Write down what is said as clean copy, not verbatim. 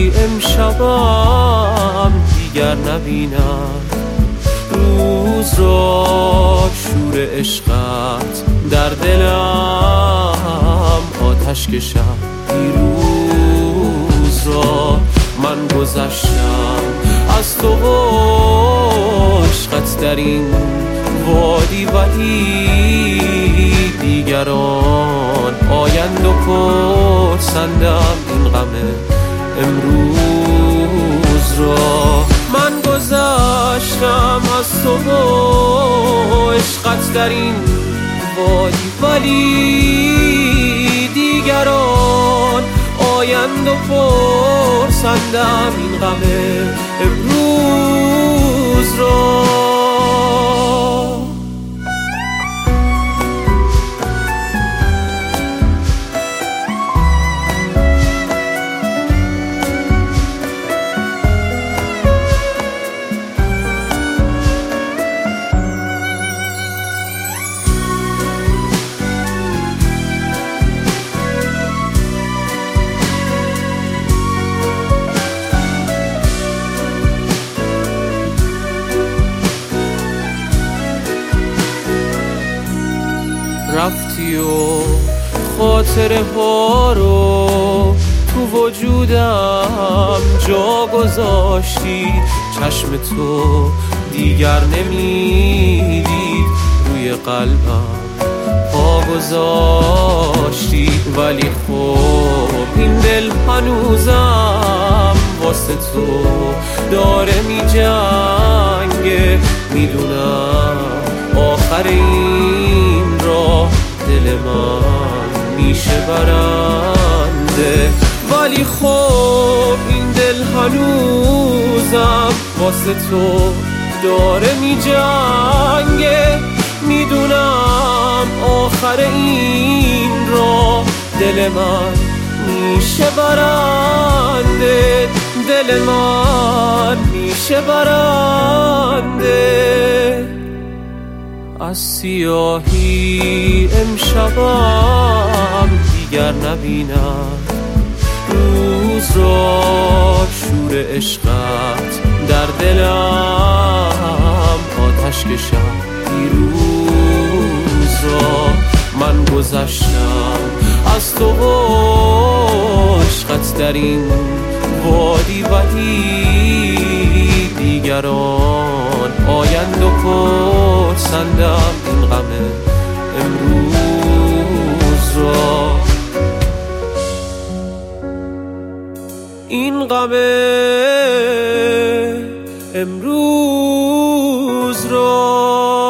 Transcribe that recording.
امشبم دیگر نبینم. روز را شور عشقت در دلم آتش کشم. دیروز را من گذشتم از تو و عشقت در این وادی، ولی دیگران آیند و پرسندم این غم امروز را. من گذشتم از تو و عشقت در این وادی، ولی دیگران آیند و پرسندم این غم امروز را. رفتی و خاطره ها رو تو وجودم جا گذاشتی. چشم تو دیگر نمیدید، روی قلبم پا گذاشتی. ولی خب این دل هنوزم واسه تو داره می جنگه. میدونم آخر این راه دل من میشه برنده، ولی خب این دل هنوزم واسه تو داره می جنگه. میدونم آخر این راه دل من میشه برنده، دل من میشه برنده. از سیاهی امشبم دیگر نبینم. روز را شور عشقت در دلم آتش کشم. دیروز را من گذشتم از تو و عشقت در این وادی، ولی دیگران آیند و پرسندم این غم امروز را. این غم امروز را.